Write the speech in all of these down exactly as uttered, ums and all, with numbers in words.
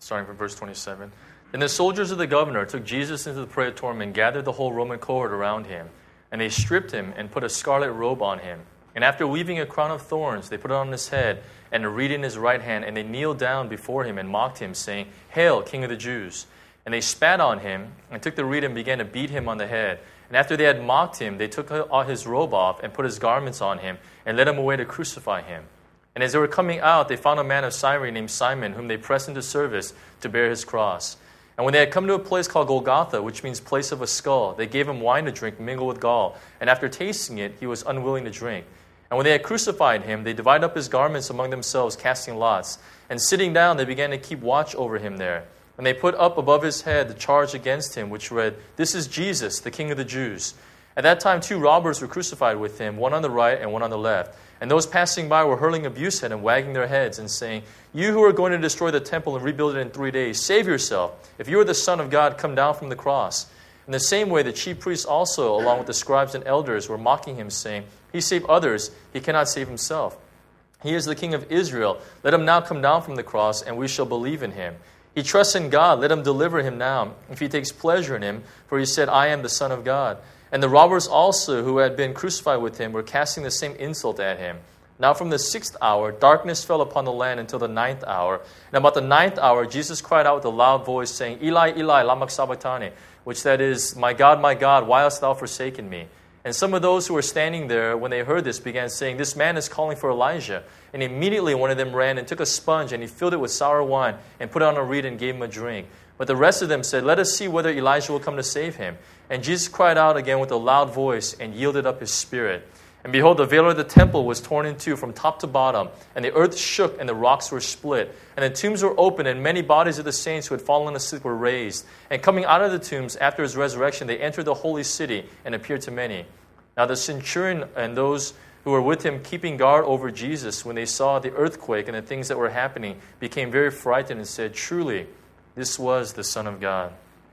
starting from verse twenty-seven. Then the soldiers of the governor took Jesus into the praetorium and gathered the whole Roman cohort around him. And they stripped him and put a scarlet robe on him. And after weaving a crown of thorns, they put it on his head and a reed in his right hand. And they kneeled down before him and mocked him, saying, "Hail, King of the Jews!" And they spat on him and took the reed and began to beat him on the head. And after they had mocked him, they took his robe off and put his garments on him and led him away to crucify him. And as they were coming out, they found a man of Cyrene named Simon, whom they pressed into service to bear his cross. And when they had come to a place called Golgotha, which means place of a skull, they gave him wine to drink mingled with gall. And after tasting it, he was unwilling to drink. And when they had crucified him, they divided up his garments among themselves, casting lots. And sitting down, they began to keep watch over him there. And they put up above his head the charge against him, which read, "This is Jesus, the King of the Jews." At that time, two robbers were crucified with him, one on the right and one on the left. And those passing by were hurling abuse at him, wagging their heads and saying, "You who are going to destroy the temple and rebuild it in three days, save yourself. If you are the Son of God, come down from the cross." In the same way, the chief priests also, along with the scribes and elders, were mocking him, saying, "He saved others, he cannot save himself. He is the King of Israel. Let him now come down from the cross, and we shall believe in him. He trusts in God, let him deliver him now, if he takes pleasure in him, for he said, 'I am the Son of God.'" And the robbers also, who had been crucified with him, were casting the same insult at him. Now from the sixth hour, darkness fell upon the land until the ninth hour. And about the ninth hour, Jesus cried out with a loud voice, saying, "Eli, Eli, lama sabachthani," which that is, "My God, my God, why hast thou forsaken me?" And some of those who were standing there, when they heard this, began saying, "This man is calling for Elijah." And immediately one of them ran and took a sponge, and he filled it with sour wine, and put it on a reed and gave him a drink. But the rest of them said, "Let us see whether Elijah will come to save him." And Jesus cried out again with a loud voice, and yielded up his spirit. And behold, the veil of the temple was torn in two from top to bottom, and the earth shook, and the rocks were split. And the tombs were opened, and many bodies of the saints who had fallen asleep were raised. And coming out of the tombs after his resurrection, they entered the holy city and appeared to many. Now the centurion and those who were with him keeping guard over Jesus, when they saw the earthquake and the things that were happening, became very frightened and said, "Truly, this was the Son of God."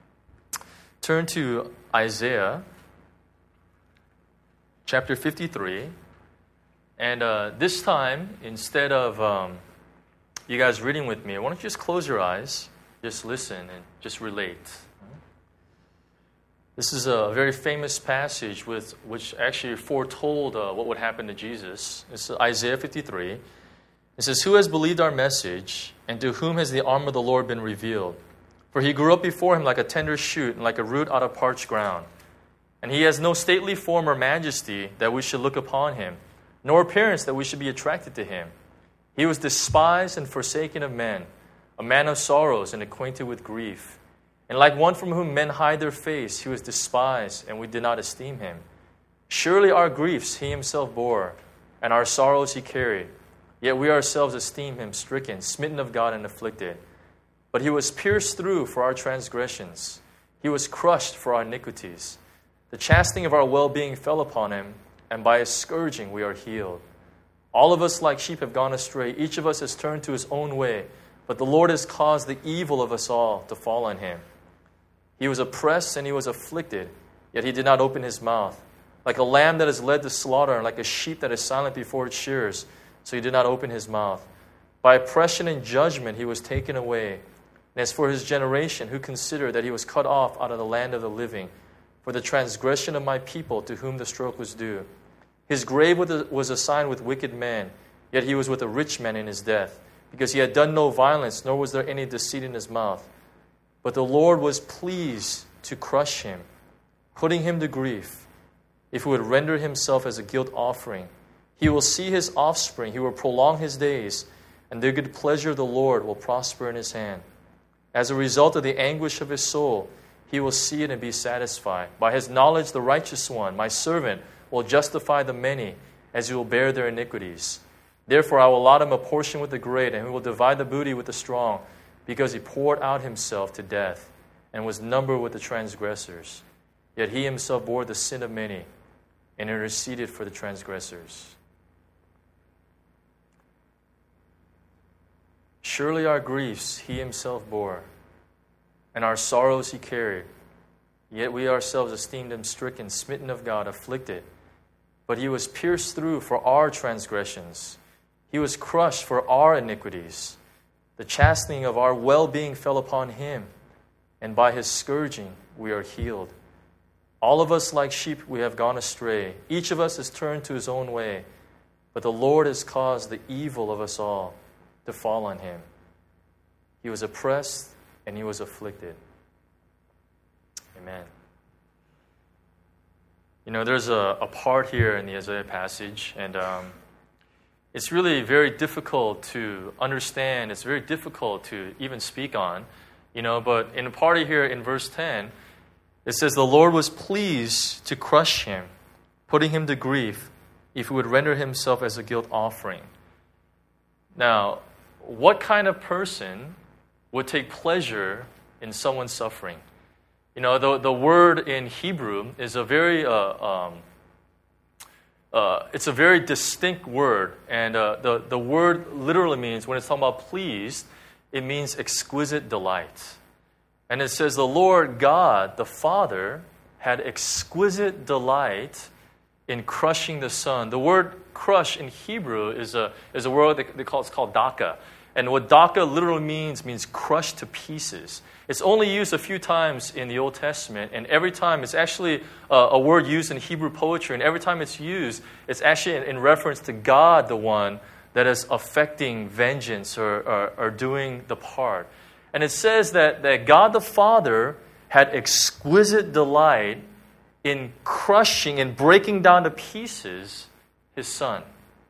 Turn to Isaiah chapter fifty-three. And uh, this time, instead of um, you guys reading with me, I want you to just close your eyes, just listen, and just relate. This is a very famous passage with which actually foretold uh, what would happen to Jesus. It's Isaiah fifty-three. It says, "Who has believed our message, and to whom has the arm of the Lord been revealed? For he grew up before him like a tender shoot and like a root out of parched ground. And he has no stately form or majesty that we should look upon him, nor appearance that we should be attracted to him. He was despised and forsaken of men, a man of sorrows and acquainted with grief. And like one from whom men hide their face, he was despised, and we did not esteem him. Surely our griefs he himself bore, and our sorrows he carried. Yet we ourselves esteem him stricken, smitten of God, and afflicted. But he was pierced through for our transgressions. He was crushed for our iniquities. The chastening of our well-being fell upon him, and by his scourging we are healed. All of us like sheep have gone astray. Each of us has turned to his own way, but the Lord has caused the evil of us all to fall on him. He was oppressed and he was afflicted, yet he did not open his mouth. Like a lamb that is led to slaughter, and like a sheep that is silent before its shearers, so he did not open his mouth. By oppression and judgment he was taken away. And as for his generation, who considered that he was cut off out of the land of the living, for the transgression of my people to whom the stroke was due. His grave was assigned with wicked men, yet he was with a rich man in his death, because he had done no violence, nor was there any deceit in his mouth. But the Lord was pleased to crush him, putting him to grief. If he would render himself as a guilt offering, he will see his offspring, he will prolong his days, and the good pleasure of the Lord will prosper in his hand. As a result of the anguish of his soul, he will see it and be satisfied. By his knowledge, the righteous one, my servant, will justify the many, as he will bear their iniquities. Therefore, I will allot him a portion with the great, and he will divide the booty with the strong, because he poured out himself to death, and was numbered with the transgressors. Yet he himself bore the sin of many, and interceded for the transgressors. Surely our griefs he himself bore, and our sorrows he carried. Yet we ourselves esteemed him stricken, smitten of God, afflicted. But he was pierced through for our transgressions. He was crushed for our iniquities. The The chastening of our well-being fell upon him, and by his scourging we are healed. All of us like sheep we have gone astray. Each of us has turned to his own way. But the Lord has caused the evil of us all to fall on him. He was oppressed and he was afflicted. Amen. You know, there's a, a part here in the Isaiah passage, and um, it's really very difficult to understand. It's very difficult to even speak on. You know, but in a part here in verse ten, it says, the Lord was pleased to crush him, putting him to grief, if he would render himself as a guilt offering. Now, what kind of person would take pleasure in someone's suffering? You know, the, the word in Hebrew is a very, uh, um, uh, it's a very distinct word. And uh, the, the word literally means, when it's talking about pleased, it means exquisite delight. And it says the Lord God, the Father, had exquisite delight in crushing the Son. The word crush in Hebrew is a is a word that they call it's called daka. And what daka literally means means crushed to pieces. It's only used a few times in the Old Testament, and every time it's actually a, a word used in Hebrew poetry, and every time it's used, it's actually in, in reference to God, the one that is affecting vengeance or, or, or doing the part. And it says that, that God the Father had exquisite delight in crushing and breaking down to pieces his Son.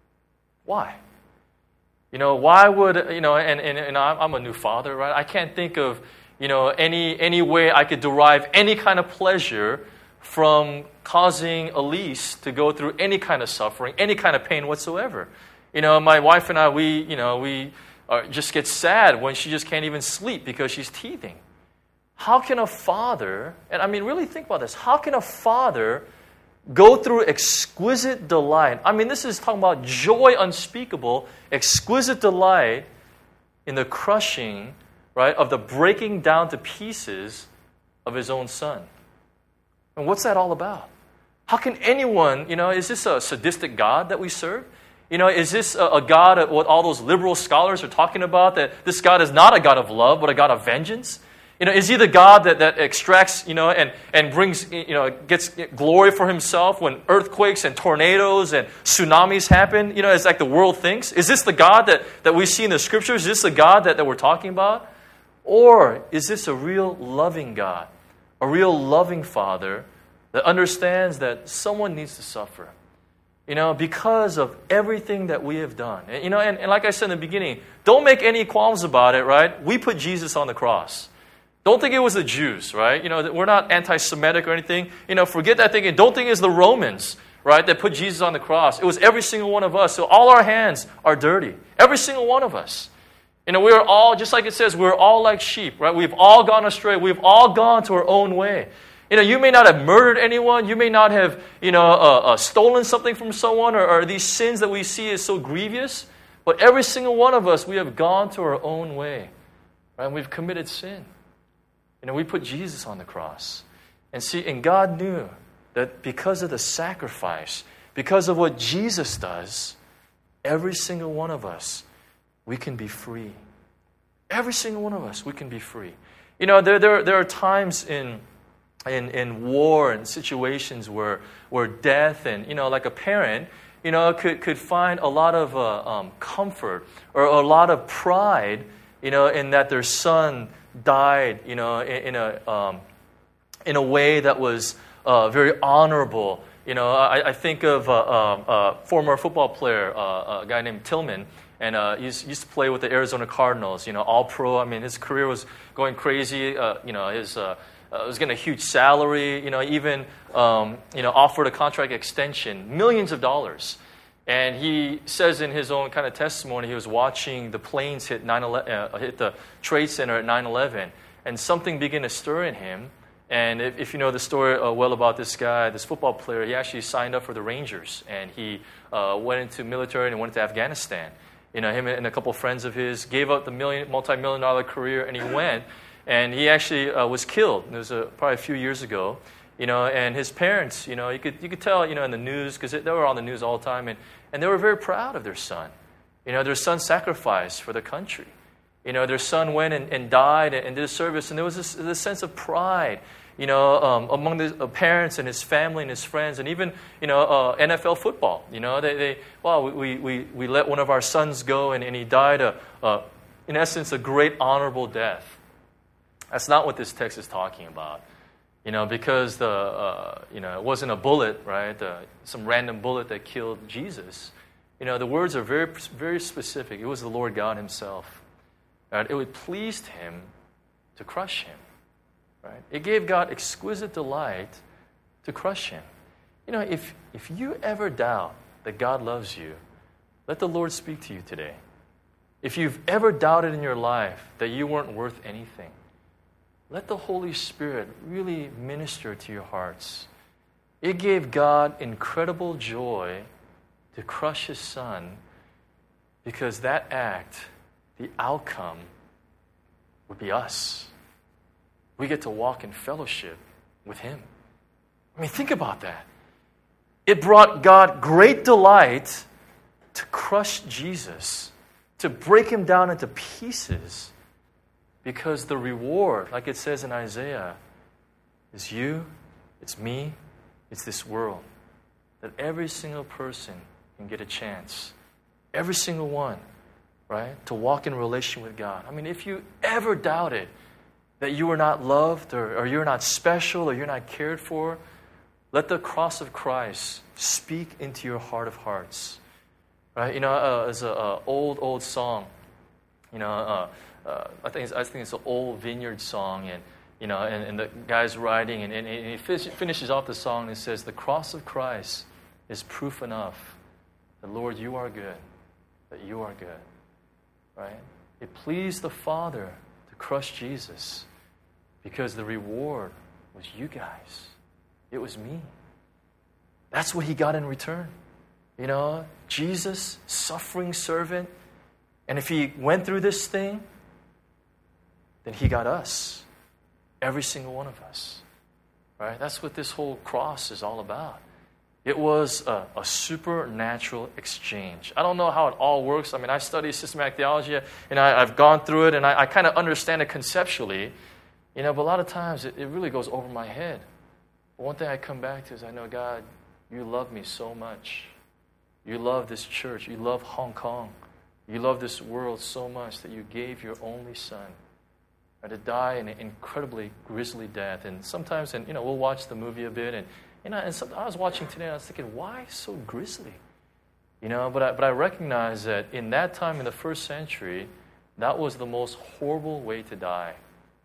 Why? You know, why would, you know, and, and, and I'm a new father, right? I can't think of, you know, any, any way I could derive any kind of pleasure from causing Elise to go through any kind of suffering, any kind of pain whatsoever. You know, my wife and I, we, you know, we are, just get sad when she just can't even sleep because she's teething. How can a father, and I mean, really think about this, how can a father go through exquisite delight? I mean, this is talking about joy unspeakable, exquisite delight in the crushing, right, of the breaking down to pieces of his own son. And what's that all about? How can anyone, you know, is this a sadistic God that we serve? You know, is this a, a God of what all those liberal scholars are talking about, that this God is not a God of love, but a God of vengeance? You know, is he the God that, that extracts, you know, and, and brings, you know, gets glory for himself when earthquakes and tornadoes and tsunamis happen? You know, it's like the world thinks. Is this the God that, that we see in the scriptures? Is this the God that, that we're talking about? Or is this a real loving God, a real loving Father that understands that someone needs to suffer? You know, because of everything that we have done. And, you know, and, and like I said in the beginning, don't make any qualms about it, right? We put Jesus on the cross. Don't think it was the Jews, right? You know, we're not anti-Semitic or anything. You know, forget that thinking. Don't think it's the Romans, right, that put Jesus on the cross. It was every single one of us. So all our hands are dirty. Every single one of us. You know, we are all, just like it says, we're all like sheep, right? We've all gone astray. We've all gone to our own way. You know, you may not have murdered anyone. You may not have, you know, uh, uh, stolen something from someone, or, or these sins that we see is so grievous. But every single one of us, we have gone to our own way, right? And we've committed sin. You know, we put Jesus on the cross. And see, and God knew that because of the sacrifice, because of what Jesus does, every single one of us, we can be free. Every single one of us, we can be free. You know, there there, there are times in, in in war and situations where where death and, you know, like a parent, you know, could, could find a lot of uh, um, comfort or a lot of pride, you know, in that their son died, you know, in, in a um, in a way that was uh, very honorable. You know, I, I think of a uh, uh, uh, former football player, uh, a guy named Tillman, and uh, he used, used to play with the Arizona Cardinals. You know, all pro. I mean, his career was going crazy. Uh, you know, his uh, uh, was getting a huge salary. You know, even um, you know offered a contract extension, millions of dollars. And he says in his own kind of testimony, he was watching the planes hit nine eleven, uh, hit the Trade Center at nine eleven, and something began to stir in him. And if, if you know the story uh, well about this guy, this football player, he actually signed up for the Rangers, and he uh, went into military and went to Afghanistan. You know, him and a couple of friends of his gave up the million, multi-million dollar career, and he went, and he actually uh, was killed. It was uh, probably a few years ago. You know, and his parents, you know, you could you could tell, you know, in the news, because they were on the news all the time, and, and they were very proud of their son. You know, their son sacrificed for the country. You know, their son went and, and died and, and did a service, and there was this, this sense of pride, you know, um, among the uh, parents and his family and his friends, and even, you know, uh, N F L football. You know, they, they well, we, we, we let one of our sons go, and, and he died, a, a, in essence, a great honorable death. That's not what this text is talking about. You know, because the, uh, you know, it wasn't a bullet, right? Uh, some random bullet that killed Jesus. You know, the words are very, very specific. It was the Lord God himself. Right? It would pleased him to crush him. Right? It gave God exquisite delight to crush him. You know, if, if you ever doubt that God loves you, let the Lord speak to you today. If you've ever doubted in your life that you weren't worth anything, let the Holy Spirit really minister to your hearts. It gave God incredible joy to crush his son, because that act, the outcome, would be us. We get to walk in fellowship with him. I mean, think about that. It brought God great delight to crush Jesus, to break him down into pieces, because the reward, like it says in Isaiah, is you, it's me, it's this world. That every single person can get a chance. Every single one, right? To walk in relation with God. I mean, if you ever doubted that you are not loved, or, or you're not special, or you're not cared for, let the cross of Christ speak into your heart of hearts. Right? You know, uh, there's an uh, old, old song. You know, uh, uh, I think it's, I think it's an old Vineyard song, and you know, and, and the guy's writing, and, and he finishes off the song, and it says, "The cross of Christ is proof enough that, Lord, you are good, that you are good." Right? It pleased the Father to crush Jesus because the reward was you guys. It was me. That's what he got in return. You know, Jesus, suffering servant. And if he went through this thing, then he got us. Every single one of us. Right? That's what this whole cross is all about. It was a, a supernatural exchange. I don't know how it all works. I mean, I study systematic theology, and I, I've gone through it, and I, I kind of understand it conceptually. You know, but a lot of times it, it really goes over my head. But one thing I come back to is I know, God, you love me so much. You love this church. You love Hong Kong. You love this world so much that you gave your only son to die an incredibly grisly death. And sometimes, and you know, we'll watch the movie a bit, and you know, and some, I was watching today, and I was thinking, why so grisly? You know, but I, but I recognize that in that time in the first century, that was the most horrible way to die.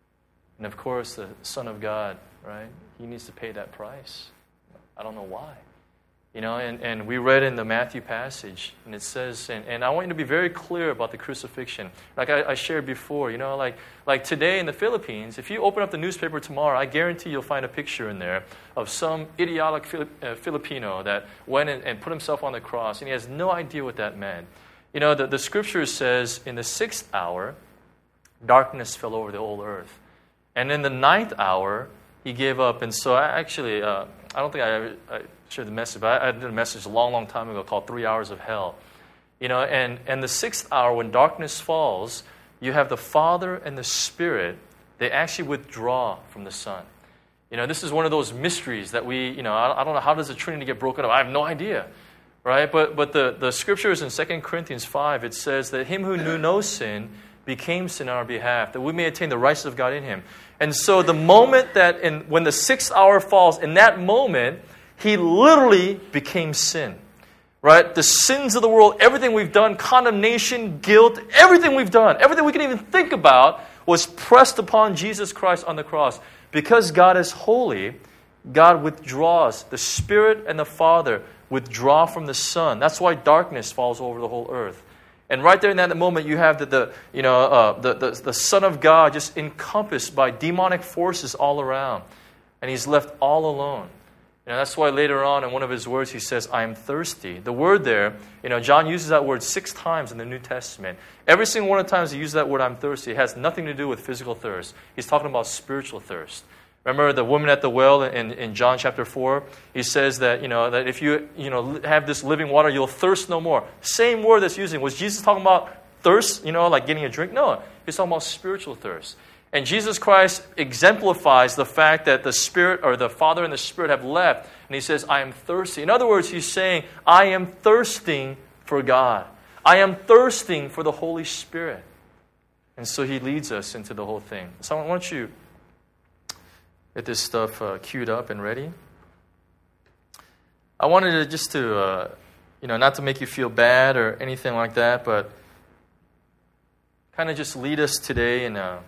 And of course, the Son of God, right? He needs to pay that price. I don't know why. You know, and, and we read in the Matthew passage, and it says, and, and I want you to be very clear about the crucifixion. Like I, I shared before, you know, like like today in the Philippines, if you open up the newspaper tomorrow, I guarantee you'll find a picture in there of some idiotic Filip, uh, Filipino that went and, and put himself on the cross, and he has no idea what that meant. You know, the, the scripture says, in the sixth hour, darkness fell over the whole earth. And in the ninth hour, he gave up. And so I actually, uh, I don't think I ever... I, shared the message, but I, I did a message a long, long time ago called Three Hours of Hell. You know, and, and the sixth hour, when darkness falls, you have the Father and the Spirit, they actually withdraw from the Son. You know, this is one of those mysteries that we, you know, I, I don't know, how does the Trinity get broken up? I have no idea, right? But but the, the scriptures in Second Corinthians five, it says that him who knew no sin became sin on our behalf, that we may attain the righteousness of God in him. And so the moment that, in, when the sixth hour falls, in that moment, he literally became sin, right? The sins of the world, everything we've done, condemnation, guilt, everything we've done, everything we can even think about was pressed upon Jesus Christ on the cross. Because God is holy, God withdraws. The Spirit and the Father withdraw from the Son. That's why darkness falls over the whole earth. And right there in that moment, you have the, the you know uh, the, the the Son of God just encompassed by demonic forces all around, and he's left all alone. You know, that's why later on in one of his words he says, "I am thirsty." The word there, you know, John uses that word six times in the New Testament. Every single one of the times he uses that word, "I'm thirsty," it has nothing to do with physical thirst. He's talking about spiritual thirst. Remember the woman at the well in, in John chapter four? He says that, you know, that if you, you know, have this living water, you'll thirst no more. Same word that's using. Was Jesus talking about thirst, you know, like getting a drink. No, he's talking about spiritual thirst. And Jesus Christ exemplifies the fact that the Spirit or the Father and the Spirit have left. And he says, I am thirsty. In other words, he's saying, I am thirsting for God. I am thirsting for the Holy Spirit. And so he leads us into the whole thing. So I want you to get this stuff uh, queued up and ready. I wanted to just to, uh, you know, not to make you feel bad or anything like that, but kind of just lead us today in a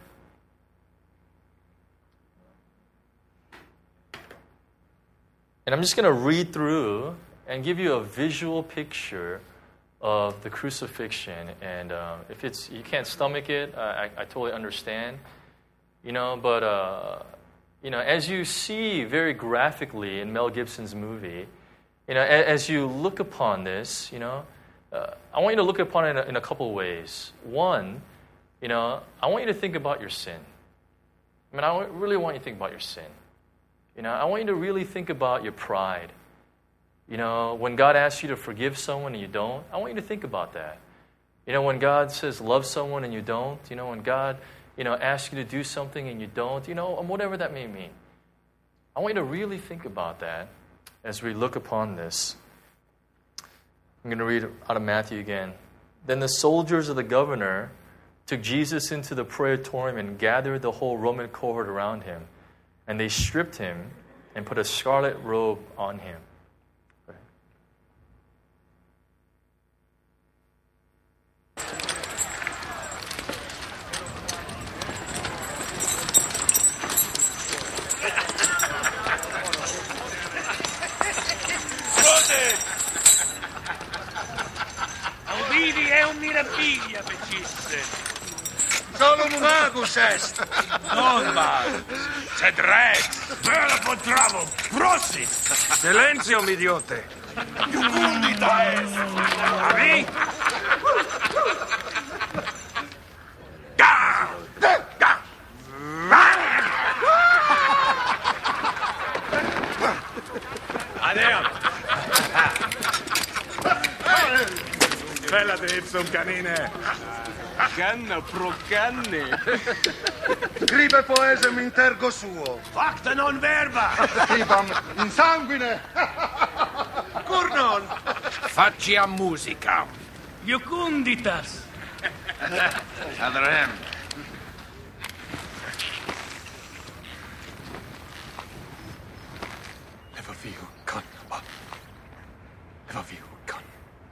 And I'm just going to read through and give you a visual picture of the crucifixion. And uh, if it's you can't stomach it, uh, I, I totally understand. You know, but uh, you know, as you see very graphically in Mel Gibson's movie, you know, as, as you look upon this, you know, uh, I want you to look upon it in a, in a couple of ways. One, you know, I want you to think about your sin. I mean, I really want you to think about your sin. You know, I want you to really think about your pride. You know, when God asks you to forgive someone and you don't, I want you to think about that. You know, when God says love someone and you don't, you know, when God, you know, asks you to do something and you don't, you know, whatever that may mean. I want you to really think about that as we look upon this. I'm going to read out of Matthew again. Then the soldiers of the governor took Jesus into the praetorium and gathered the whole Roman cohort around him. And they stripped him and put a scarlet robe on him. Auditi è un mirabilia, facisse. Solo un magus est. Non magus. C'è Drex. Bella potravo. Prosit. Silenzio, idiote. Giucundita est. Ami? Adeo. Bella Debson, canine. Canna pro canne. Scribe poesem intergo suo. Facta non verba. Scribam in sanguine. Curnon. Facci a musica. Iucunditas. Adrem. Efo fiu con. Efo fiu con.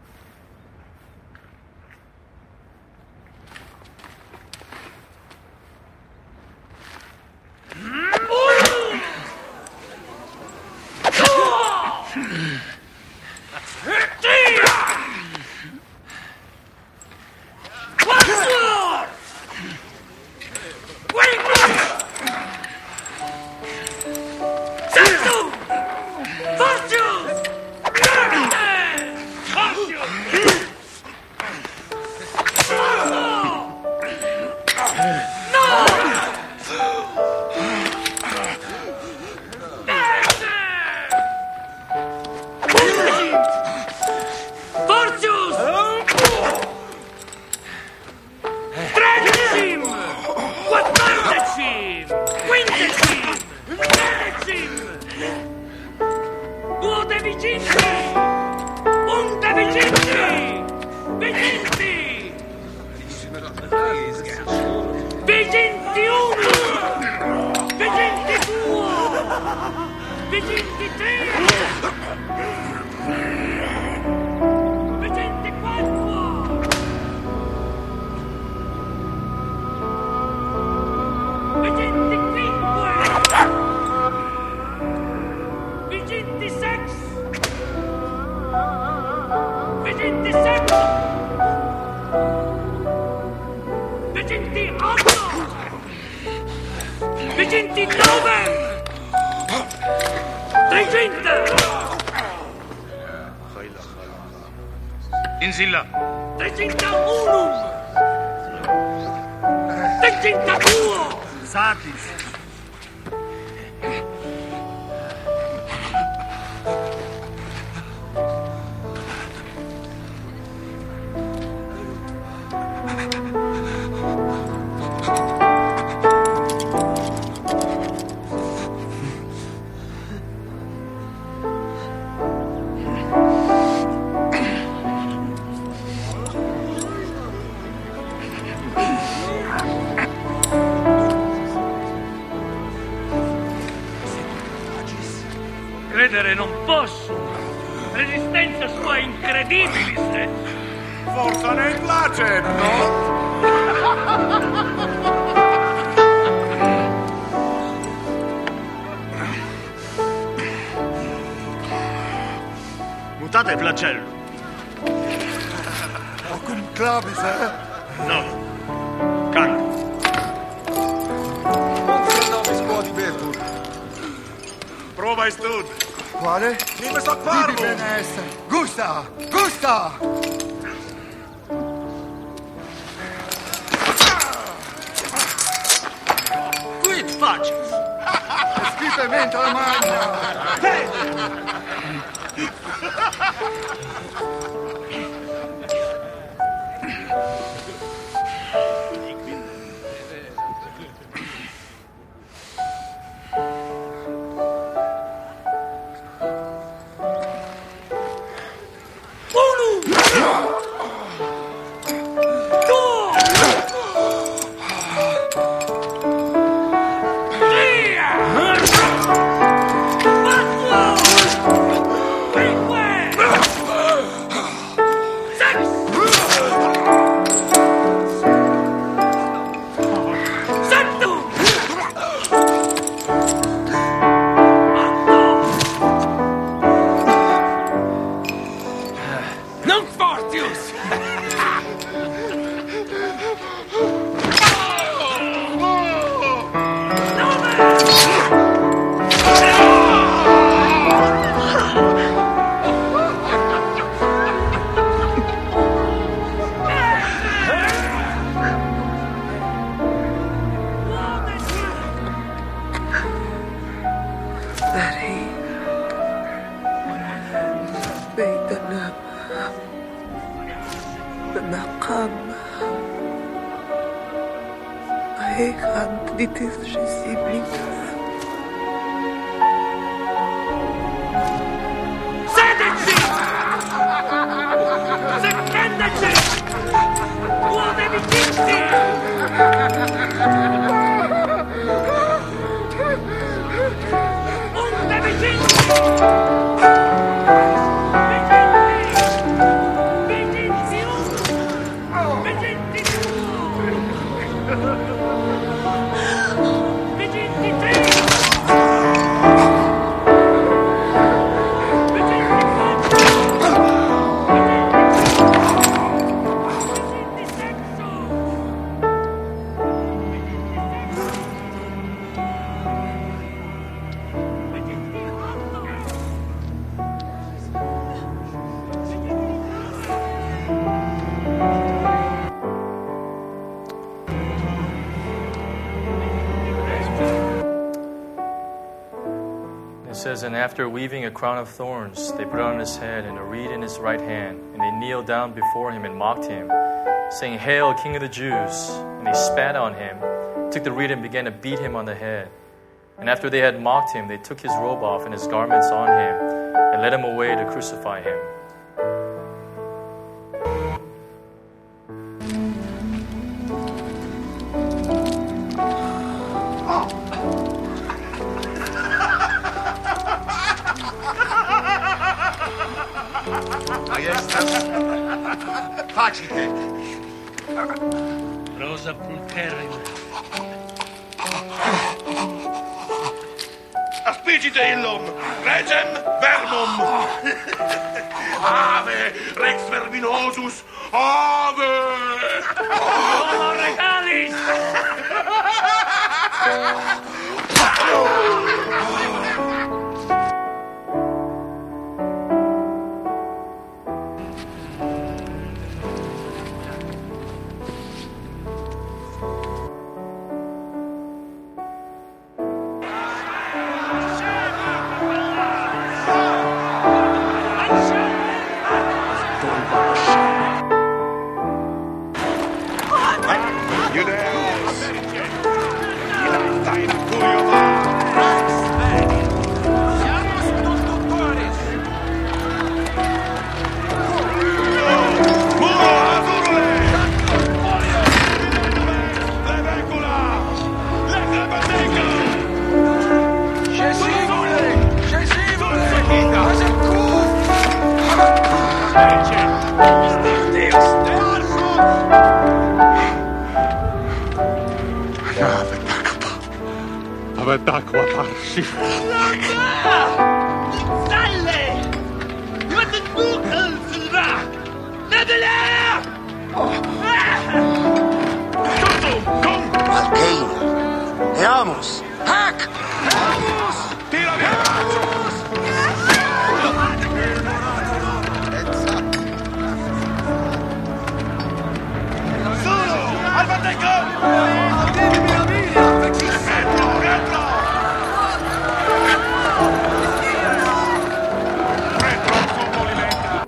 Insilla. Trecentuno! Trecentadue! Satis. credere non posso. Resistenza sua incredibilis. Forza nei place, no? Mutate il flagello. Acum clavis, eh? No. Canto. Non se nomis quod vetur. Prova e stud. Quale? Nime soc Vivi parvum. bene esse. Gusta! Gusta! Quid facis? Schifamento la magna! بيتنا بمقام هيك عند بتسجسي بيتنا Sedeci! Seccendeci! Uomini zitti! Unde vicinti! Vicinti! Vicinti uno! Vicinti due! Vicinti tre! It says, and after weaving a crown of thorns, they put it on his head and a reed in his right hand, and they kneeled down before him and mocked him, saying, Hail, King of the Jews! And they spat on him, took the reed and began to beat him on the head. And after they had mocked him, they took his robe off and his garments on him, and led him away to crucify him. Facite! Rosa pulcherrima. Aspicite illum, regem vermum. Ave, rex verminosus, ave! Homo regalis! Scesivole! Scesivole! Avatakwa parshi. Stalle! Wat een boekel, Silva! Naar de leer! Tutto, kom! Alkeina. Veamos. Hack! Tira via! Solo! Alvateco! Retro, retro! Retro, combolilenta!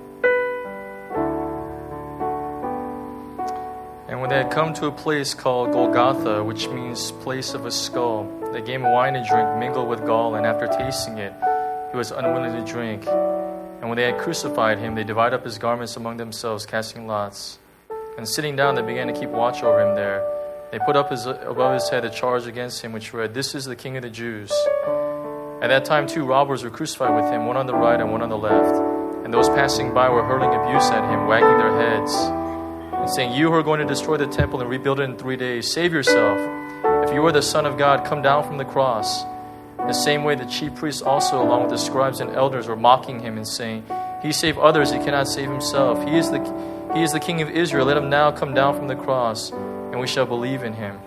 And when they had come to a place called Golgotha, which means place of a skull, they gave him wine to drink mingled with gall, and after tasting it, he was unwilling to drink. And when they had crucified him, they divided up his garments among themselves, casting lots. And sitting down, they began to keep watch over him there. They put up his, above his head a charge against him, which read, "This is the King of the Jews." At that time, two robbers were crucified with him, one on the right and one on the left. And those passing by were hurling abuse at him, wagging their heads, and saying, "You who are going to destroy the temple and rebuild it in three days, save yourself. If you are the Son of God, come down from the cross." The same way the chief priests also, along with the scribes and elders, were mocking him and saying, "He saved others, he cannot save himself. He is the, he is the King of Israel. Let him now come down from the cross, and we shall believe in him."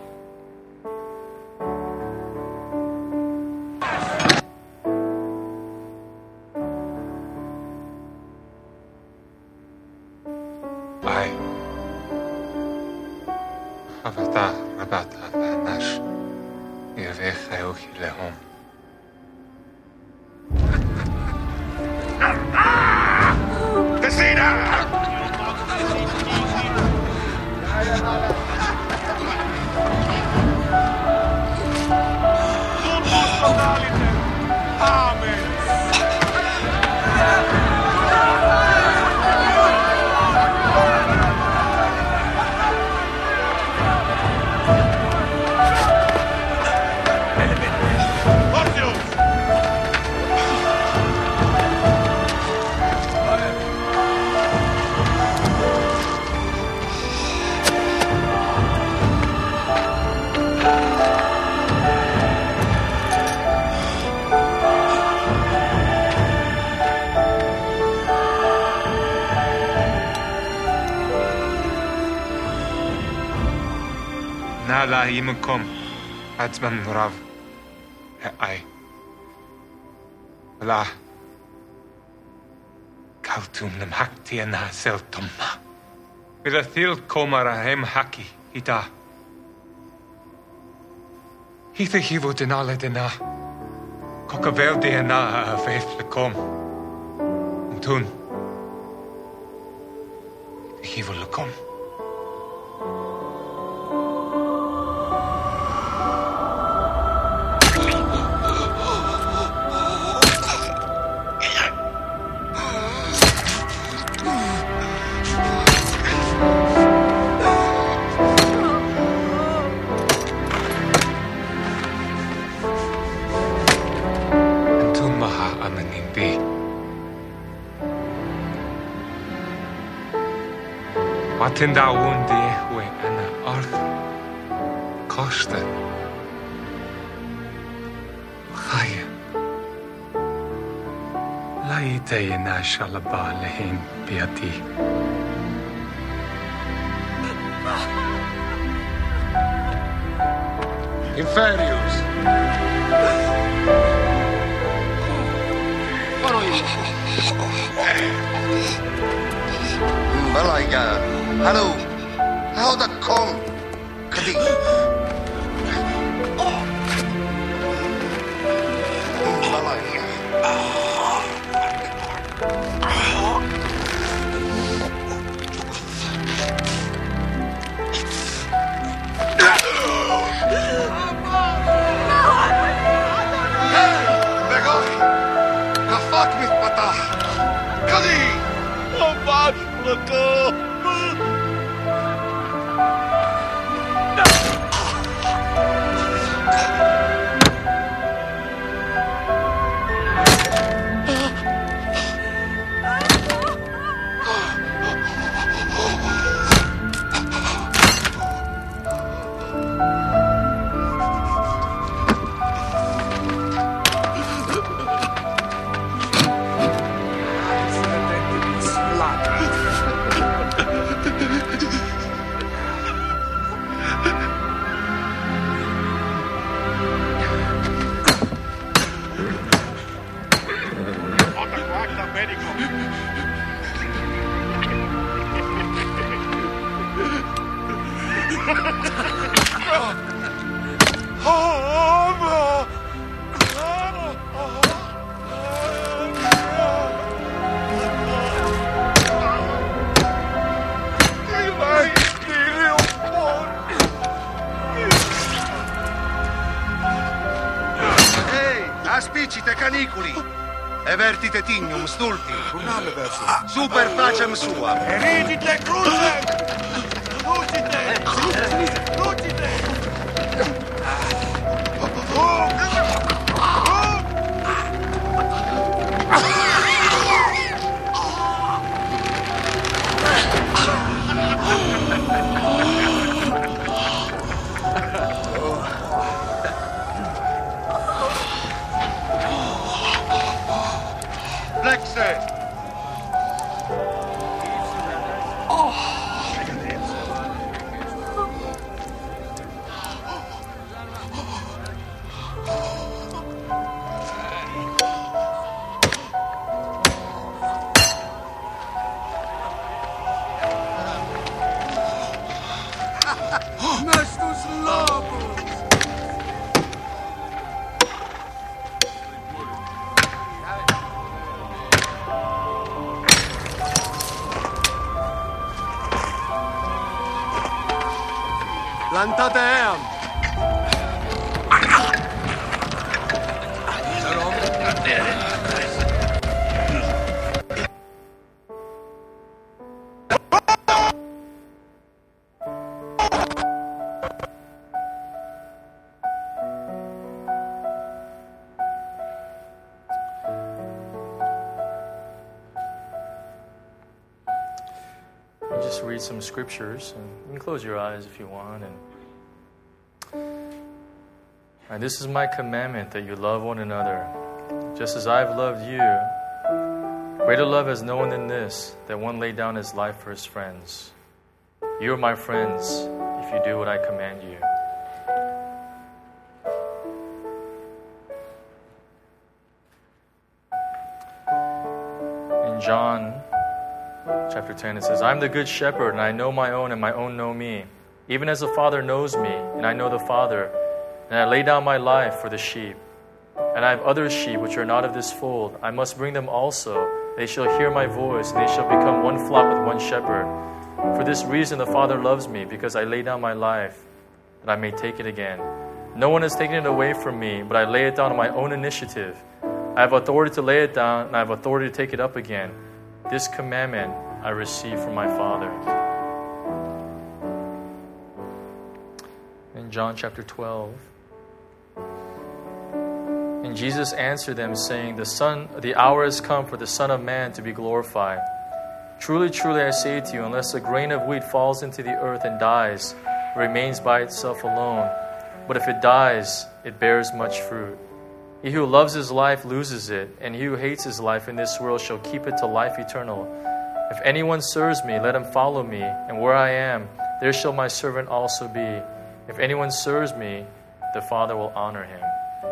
Ai. Avata rabata nash. Yevech euchi lehom. Tessina! Amen! Ortius! Nala imukom. Atzman rav. Ai. La. Kaltum nam hakti ana seltomma. Vilathil komara hem haki ita. Hitha hivo denale dena. Kokavel dena a faith lekom. Untun. Hivo lekom. Watinda wundi ehwe ana Arthur. Costa. Chaya. Laite ina shalaba lehim biati. Inferius. Balaiga. Hallo. Hou dat kom. Kadi. Balaiga. Begoi! Kafak mitpatah! Kadi! Obash lako! Aspicite caniculi, evertite tignum stulti, super pacem sua. Erigite crucem! Lucite! Lucite! Flexe! Nestus labus! Plantate eam! Just read some scriptures, and you can close your eyes if you want. And and this is my commandment, that you love one another, just as I've loved you. Greater love has no one than this, that one lay down his life for his friends. You are my friends if you do what I command you. In John chapter ten, it says, I am the good shepherd, and I know my own, and my own know me. Even as the Father knows me, and I know the Father, and I lay down my life for the sheep. And I have other sheep which are not of this fold. I must bring them also. They shall hear my voice, and they shall become one flock with one shepherd. For this reason the Father loves me, because I lay down my life, that I may take it again. No one has taken it away from me, but I lay it down on my own initiative. I have authority to lay it down, and I have authority to take it up again. This commandment I received from my Father. In John chapter twelve, and Jesus answered them, saying, The Son, the hour has come for the Son of Man to be glorified. Truly, truly, I say to you, unless a grain of wheat falls into the earth and dies, it remains by itself alone. But if it dies, it bears much fruit. He who loves his life loses it, and he who hates his life in this world shall keep it to life eternal. If anyone serves me, let him follow me, and where I am, there shall my servant also be. If anyone serves me, the Father will honor him.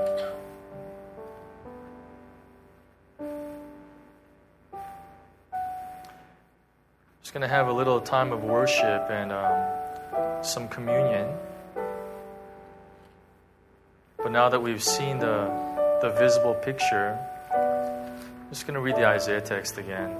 Just going to have a little time of worship and um, some communion. But now that we've seen the, the visible picture, I'm just going to read the Isaiah text again.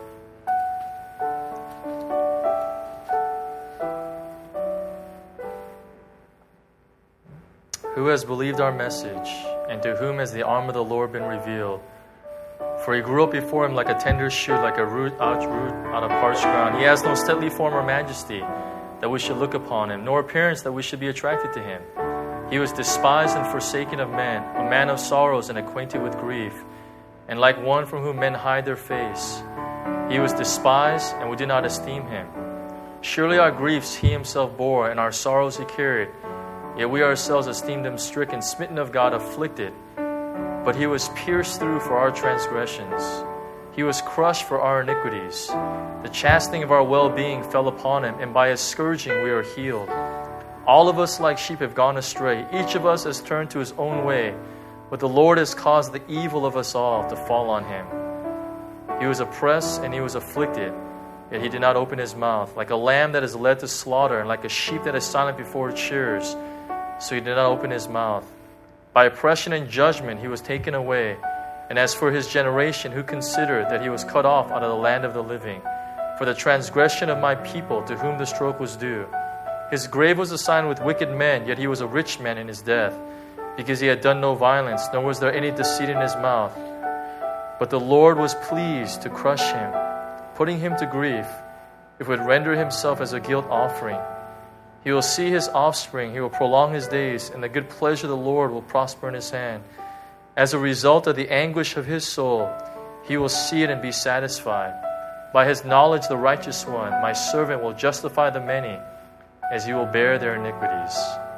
Who has believed our message, and to whom has the arm of the Lord been revealed? For he grew up before him like a tender shoot, like a root out, root out of parched ground. He has no stately form or majesty that we should look upon him, nor appearance that we should be attracted to him. He was despised and forsaken of men, a man of sorrows and acquainted with grief, and like one from whom men hide their face. He was despised, and we did not esteem him. Surely our griefs he himself bore, and our sorrows he carried. Yet we ourselves esteemed him stricken, smitten of God, afflicted. But he was pierced through for our transgressions. He was crushed for our iniquities. The chastening of our well-being fell upon him, and by his scourging we are healed. All of us like sheep have gone astray. Each of us has turned to his own way. But the Lord has caused the evil of us all to fall on him. He was oppressed and he was afflicted, yet he did not open his mouth. Like a lamb that is led to slaughter, and like a sheep that is silent before its shearers, so he did not open his mouth. By oppression and judgment he was taken away. And as for his generation, who considered that he was cut off out of the land of the living? For the transgression of my people, to whom the stroke was due. His grave was assigned with wicked men, yet he was a rich man in his death, because he had done no violence, nor was there any deceit in his mouth. But the Lord was pleased to crush him, putting him to grief, if he would render himself as a guilt offering. He will see his offspring, he will prolong his days, and the good pleasure of the Lord will prosper in his hand. As a result of the anguish of his soul, he will see it and be satisfied. By his knowledge, the righteous one, my servant, will justify the many, as he will bear their iniquities.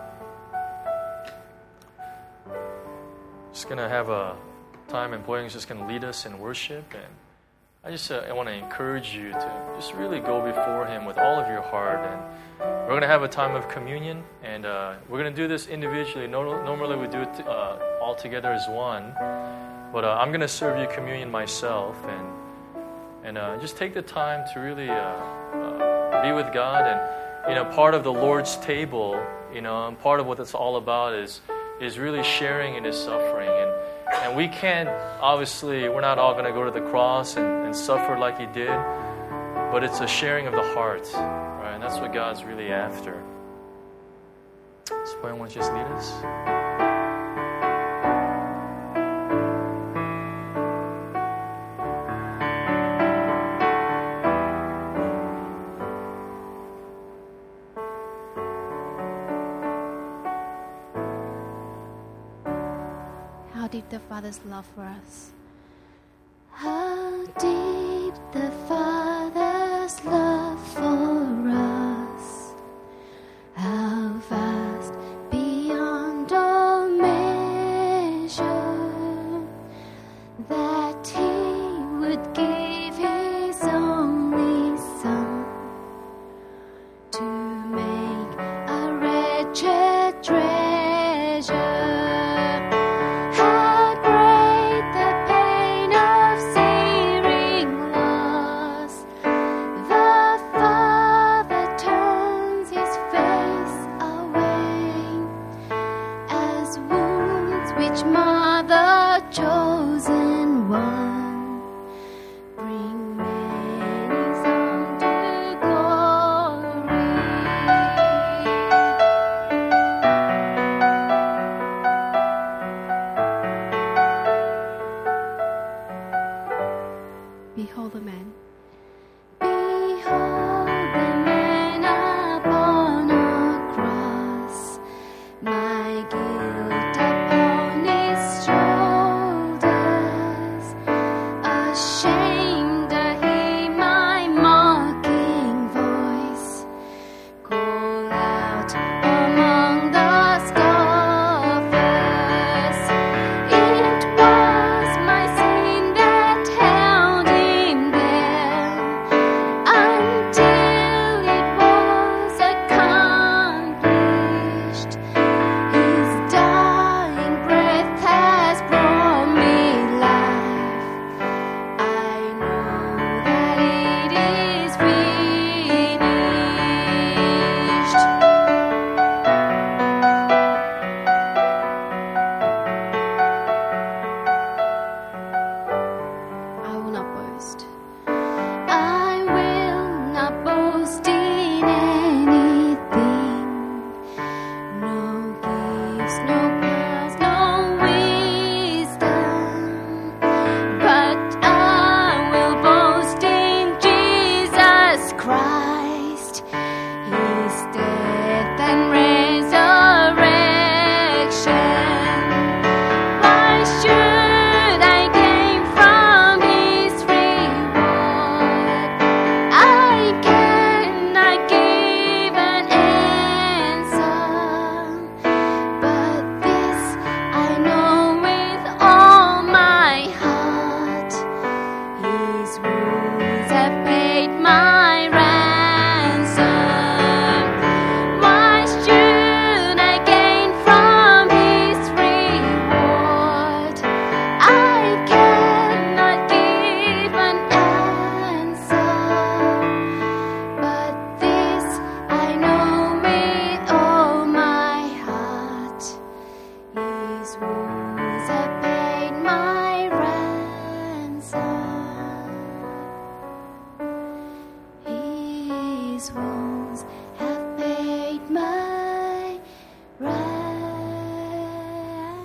Just going to have a time, and Boying's just going to lead us in worship. And I just uh, I want to encourage you to just really go before him with all of your heart. And we're going to have a time of communion, and uh, we're going to do this individually. No, normally we do it uh, all together as one, but uh, I'm going to serve you communion myself, and and uh, just take the time to really uh, uh, be with God. And you know, part of the Lord's table, you know, and part of what it's all about is is really sharing in his suffering. And and we can't, obviously, we're not all going to go to the cross and, and suffer like he did, but it's a sharing of the heart, right? And that's what God's really after. So why don't you just lead us? How deep the Father's love for us. How deep the Father's love for us. How vast beyond all measure, that he would give his only Son to make a wretched treasure. Behold the man. Behold the man upon a cross, my guilt upon his shoulders. Ashamed to hear my mocking voice call out among the scoffers. It was my sin that held him there until it was accomplished. His dying breath has brought me life. I know that it is finished. I will not boast. I will not boast in anything. No gifts, no powers, no wisdom. But I will boast in Jesus Christ, his death and resurrection. Why should I gain from his reward? I cannot give an answer, but this I know with all my heart: his wounds have paid my ransom. Why should I gain from his reward? I cannot give an answer, but this I know with all my heart: his wounds have paid my ransom. His wounds have paid my ransom.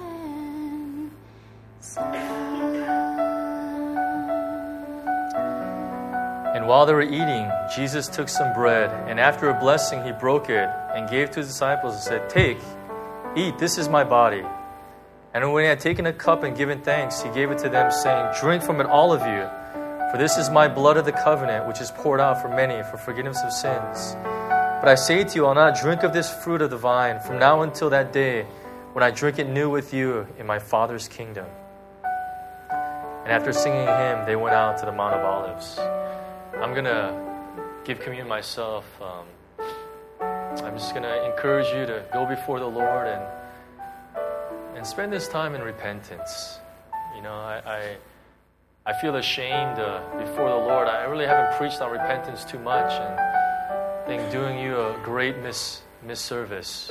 And while they were eating, Jesus took some bread, and after a blessing, he broke it and gave to his disciples and said, "Take, eat, this is my body." And when he had taken a cup and given thanks, he gave it to them, saying, "Drink from it, all of you, for this is my blood of the covenant, which is poured out for many for forgiveness of sins. But I say to you, I'll not drink of this fruit of the vine from now until that day when I drink it new with you in my Father's kingdom." And after singing a hymn, they went out to the Mount of Olives. I'm going to give communion myself. Um, I'm just going to encourage you to go before the Lord and and spend this time in repentance. You know, I I, I feel ashamed uh, before the Lord. I really haven't preached on repentance too much, and I think doing you a great mis misservice.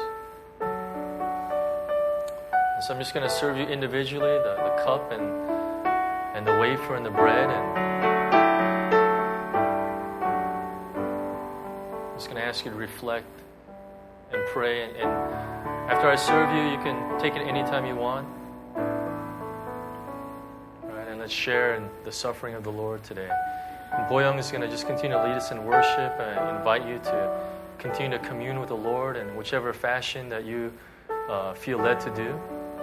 And so I'm just going to serve you individually, the, the cup and and the wafer and the bread, and I'm just going to ask you to reflect and pray. And, and after I serve you, you can take it anytime you want. All right, and let's share in the suffering of the Lord today. And Boyoung is going to just continue to lead us in worship. I invite you to continue to commune with the Lord in whichever fashion that you uh, feel led to do.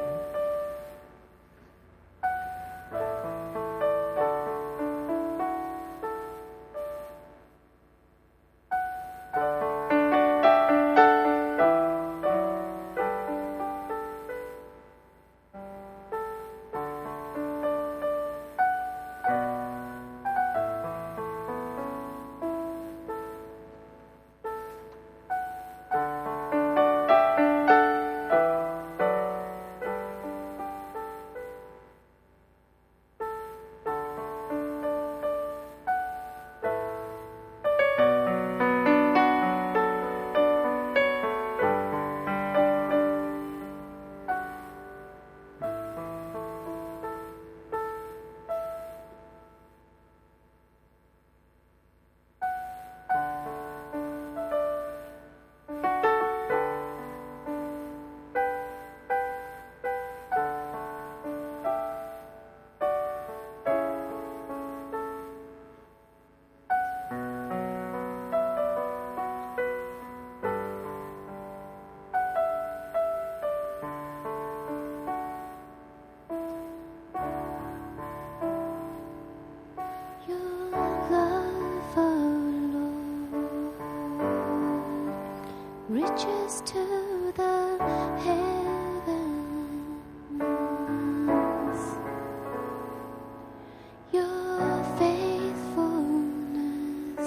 Riches to the heavens, your faithfulness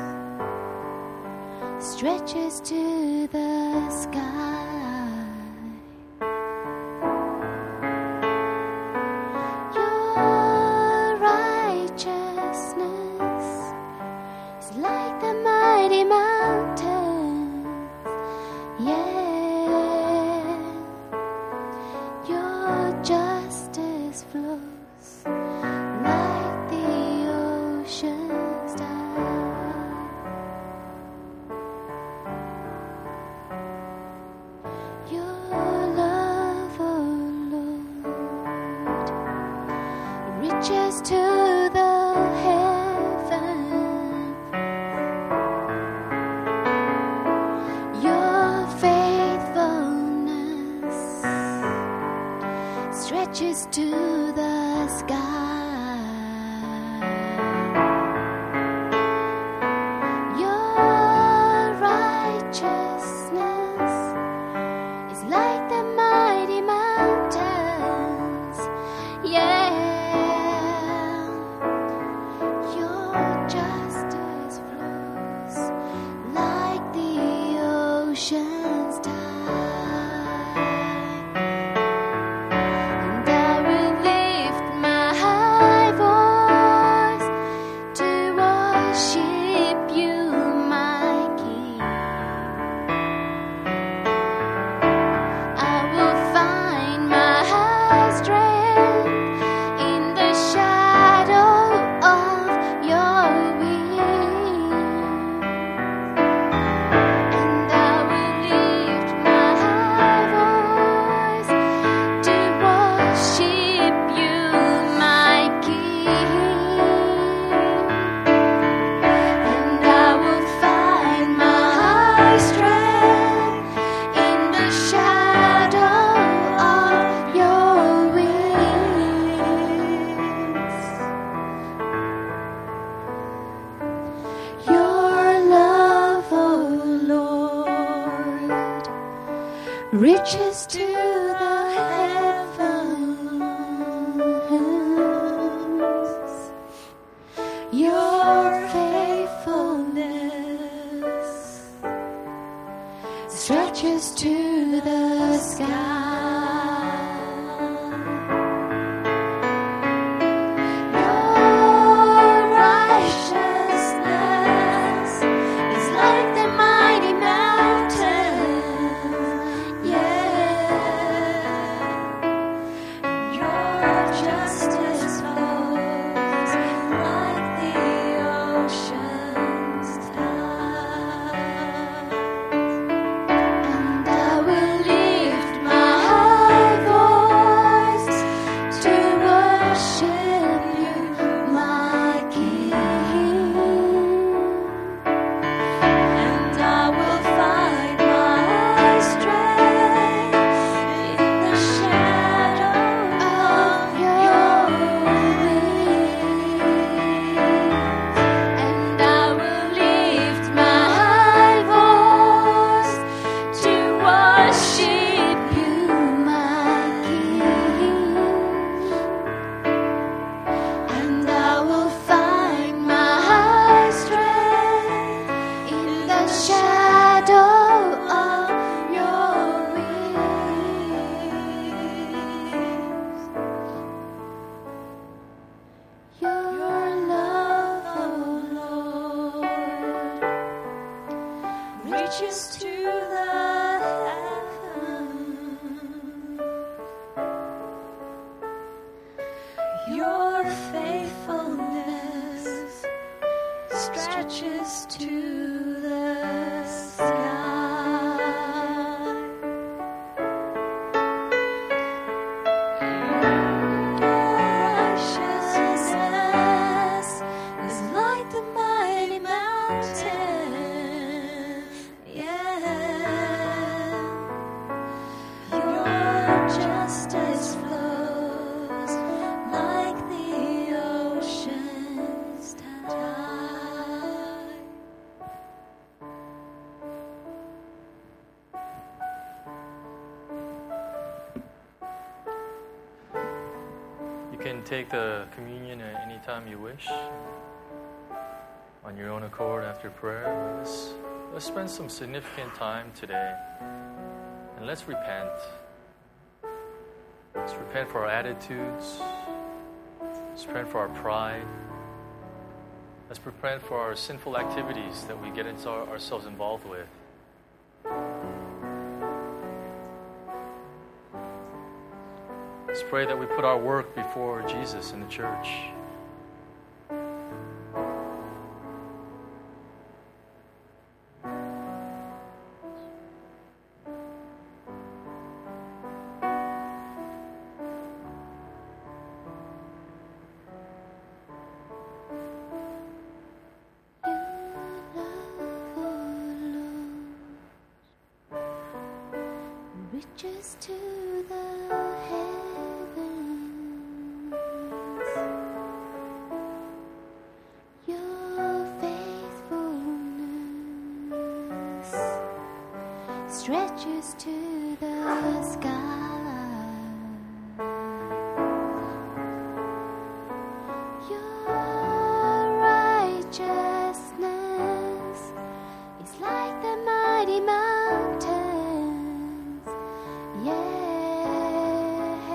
stretches to the sky. Your righteousness is like the mighty mountain. Yeah, your justice flows like the ocean's tide. Your love, oh Lord, reaches to the heavens. Your faithfulness stretches to the sky. Your righteousness is like the mighty mountains. Yeah, your justice flows like the ocean's tide. And I will lift my high voice to worship you, my King. I will find my strength in the shadow of your wings. And I will lift my high voice to worship you, my King. stretches to the heavens. Your faithfulness stretches to the sky. Your righteousness is like the mighty mountain. Yeah. Your justice flows like the ocean's tide. You can take the communion at any time you wish, on your own accord after prayer. Let's, let's spend some significant time today, and let's repent. Let's repent for our attitudes. Let's repent for our pride. Let's repent for our sinful activities that we get into our, ourselves involved with. Let's pray that we put our work before Jesus in the church. Reaches to the heavens. Your faithfulness stretches to the sky. Your righteousness is like the mighty mountains. Yeah,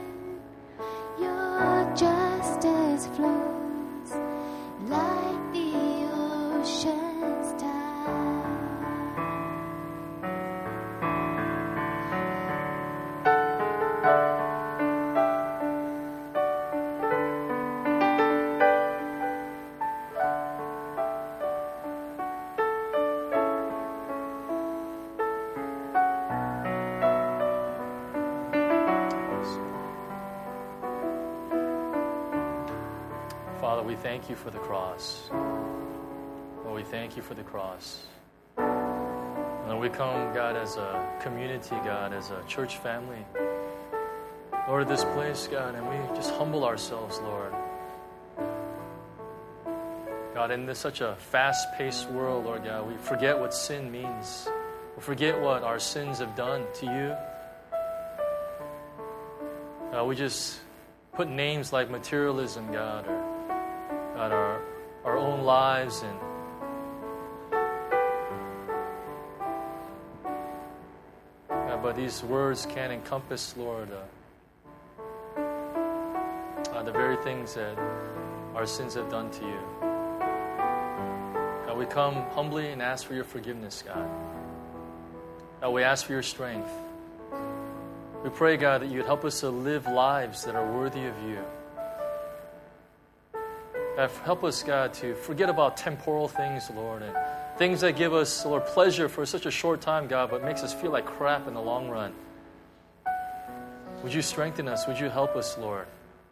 your justice flows like the ocean's tide. Father, we thank you for the cross. Lord, we thank you for the cross. And Lord, we come, God, as a community, God, as a church family. Lord, at this place, God, and we just humble ourselves, Lord. God, in this such a fast-paced world, Lord God, we forget what sin means. We forget what our sins have done to you. God, we just put names like materialism, God, or God, our, our own lives, and God, but these words can encompass, Lord, uh, uh, the very things that our sins have done to you. God, we come humbly and ask for your forgiveness, God. God, we ask for your strength. We pray, God, that you'd help us to live lives that are worthy of you. God, help us, God, to forget about temporal things, Lord, and things that give us, Lord, pleasure for such a short time, God, but makes us feel like crap in the long run. Would you strengthen us? Would you help us, Lord?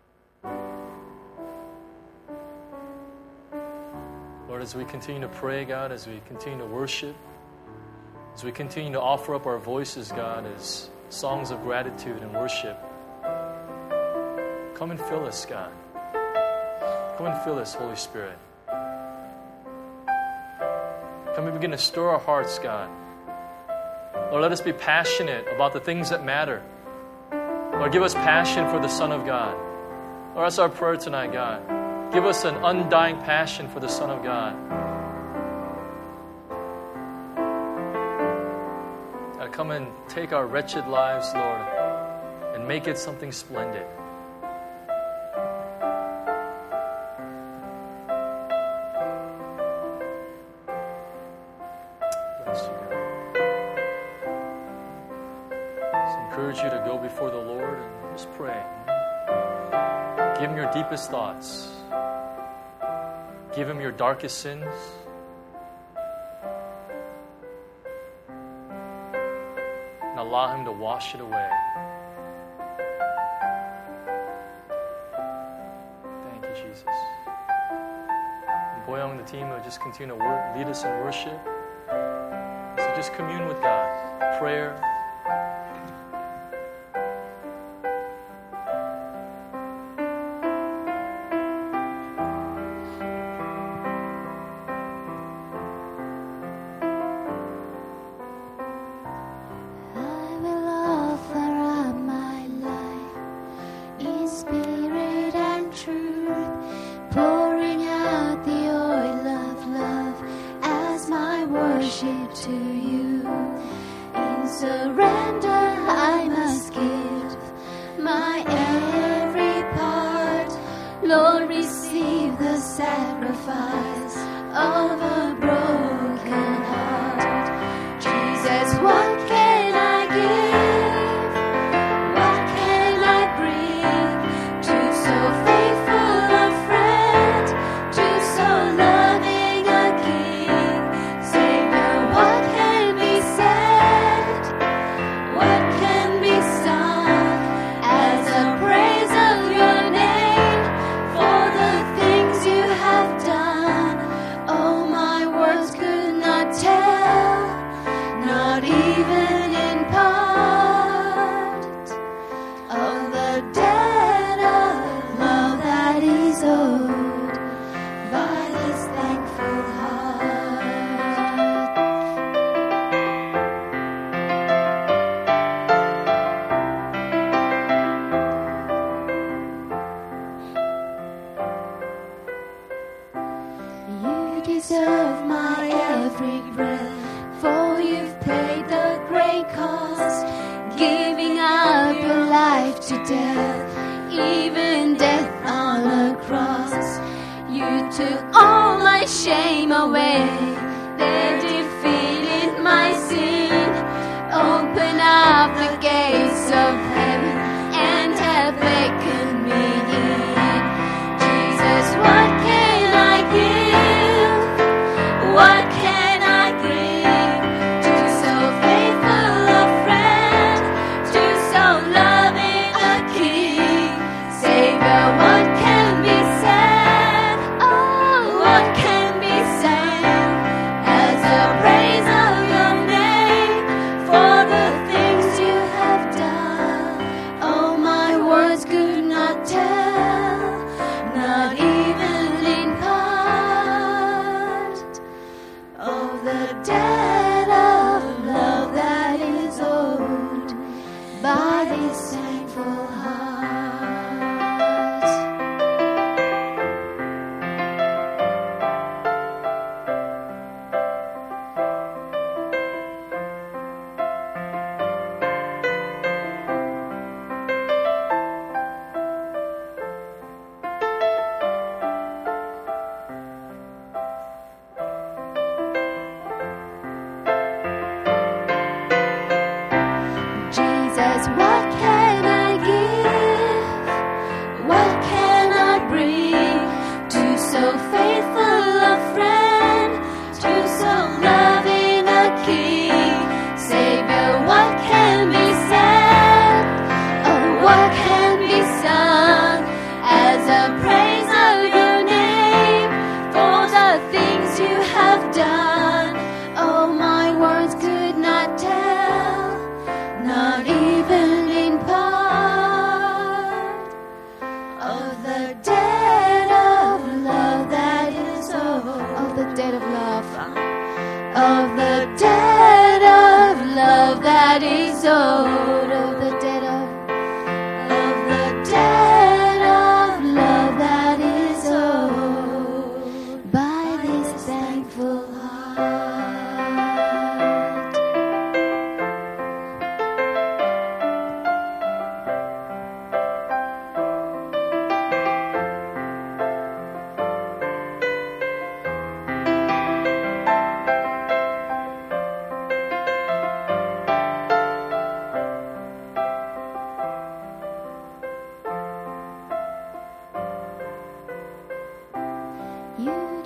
Lord, as we continue to pray, God, as we continue to worship, as we continue to offer up our voices, God, as songs of gratitude and worship, come and fill us, God. Come and fill us, Holy Spirit. Come and begin to stir our hearts, God. Lord, let us be passionate about the things that matter. Lord, give us passion for the Son of God. Lord, that's our prayer tonight, God. Give us an undying passion for the Son of God. God, come and take our wretched lives, Lord, and make it something splendid. Bless you, God. pray. Give Him your deepest thoughts. Give Him your darkest sins. And allow Him to wash it away. Thank you, Jesus. And Boyoung and the team will just continue to wor- lead us in worship. So just commune with God. Prayer.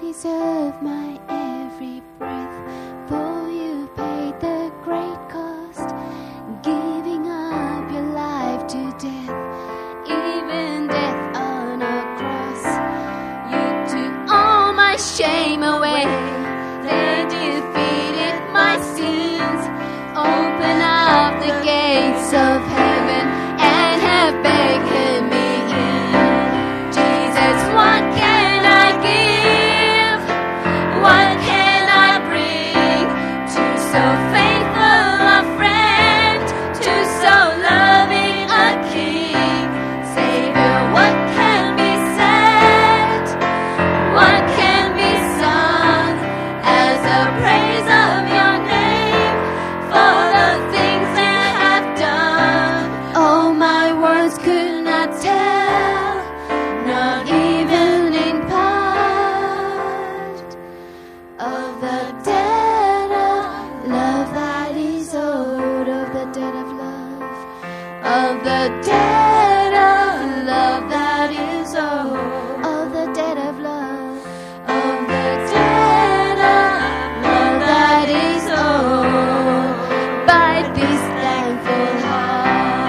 deserve my every breath, for you paid the great cost, giving up your life to death, even death on a cross. You took all my shame away, then defeated my sins. Open up the gates of heaven and have beckoned me in. Jesus, what can I give? What can I bring to so faithful a friend, to so loving a King? Savior, what can be said? What can be sung as a praise of your name for the things you have done? Oh, my words could not tell, not even in part, of the debt of love that is owed, of the debt of love, of the debt of love that is owed, of the debt of love, of the debt of love that is owed by this thankful heart.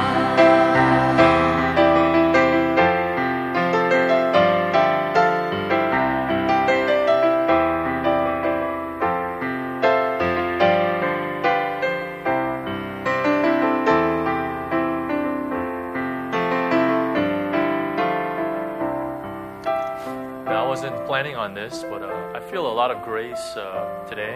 Now, I wasn't planning on this, but uh, I feel a lot of grace uh, today.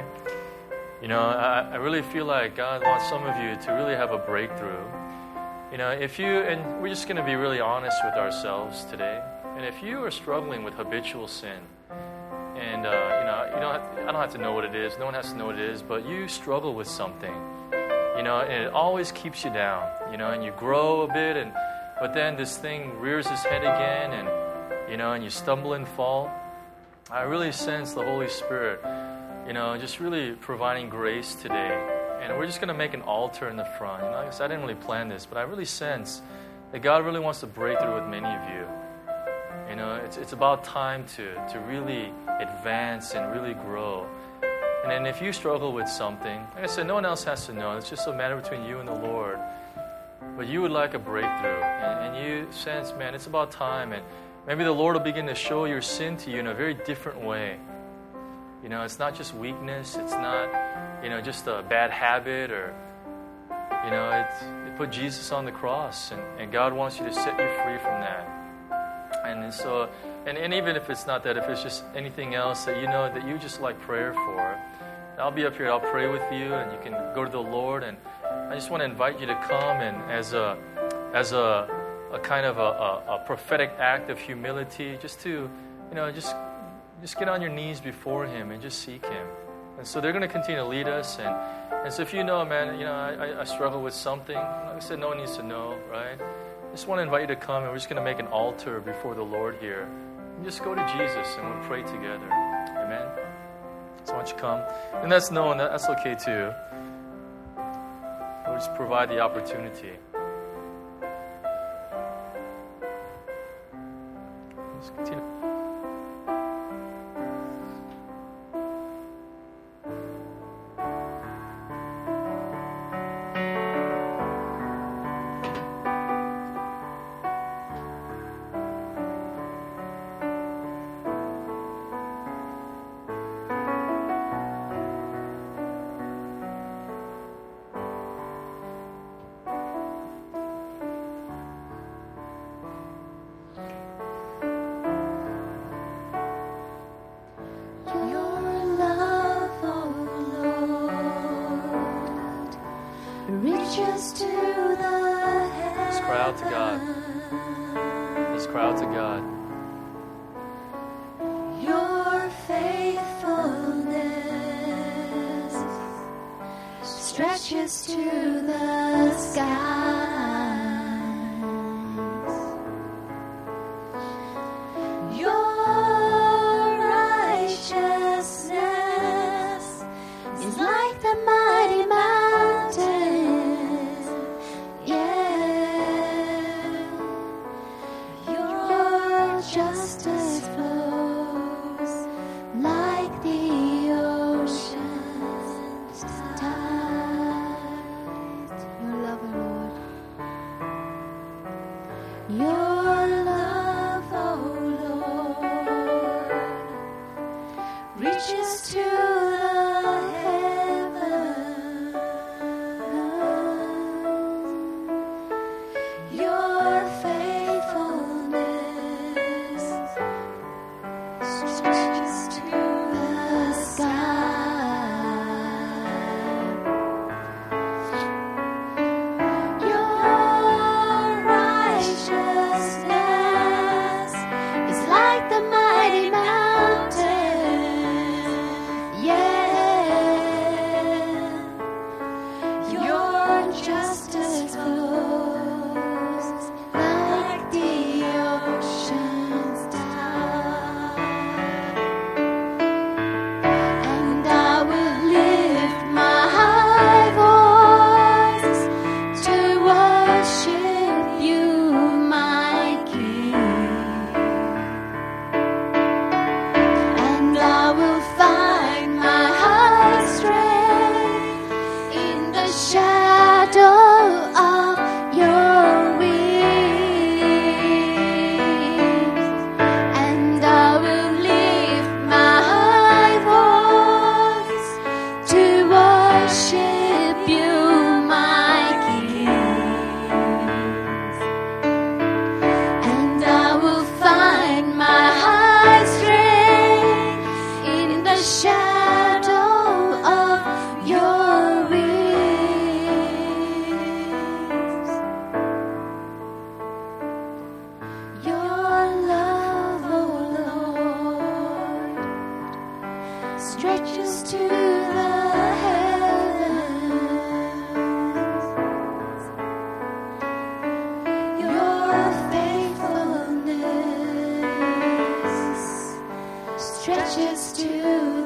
You know, I, I really feel like God wants some of you to really have a breakthrough. You know, if you, and we're just going to be really honest with ourselves today. And if you are struggling with habitual sin, and uh, you know, you don't have, I don't have to know what it is. No one has to know what it is, but you struggle with something. You know, and it always keeps you down. You know, and you grow a bit, and but then this thing rears its head again, and you know, and you stumble and fall. I really sense the Holy Spirit, you know, just really providing grace today. And we're just going to make an altar in the front. You know, like I said, I didn't really plan this, but I really sense that God really wants to break through with many of you. You know, it's it's about time to, to really advance and really grow. And then if you struggle with something, like I said, no one else has to know. It's just a matter between you and the Lord. But you would like a breakthrough. And, and you sense, man, it's about time. And maybe the Lord will begin to show your sin to you in a very different way. You know, it's not just weakness. It's not, you know, just a bad habit or, you know, it's, it put Jesus on the cross. And, and God wants you to set you free from that. And so, and, and even if it's not that, if it's just anything else that you know that you just like prayer for, I'll be up here, I'll pray with you, and you can go to the Lord. And I just want to invite you to come and as a, as a, a kind of a, a, a prophetic act of humility, just to, you know, just just get on your knees before Him and just seek Him. And so they're going to continue to lead us. And, and so if you know, man, you know, I, I struggle with something, like I said, no one needs to know, right? I just want to invite you to come, and we're just going to make an altar before the Lord here. And just go to Jesus, and we'll pray together. Amen? So why don't you come? And that's known, that's okay too. We'll just provide the opportunity. Let's continue. Reaches to the Let's cry out to God. Let's cry out to God. Your faithfulness stretches to the skies. Your righteousness is like the mighty mountains. Yeah, your justice flows like attaches to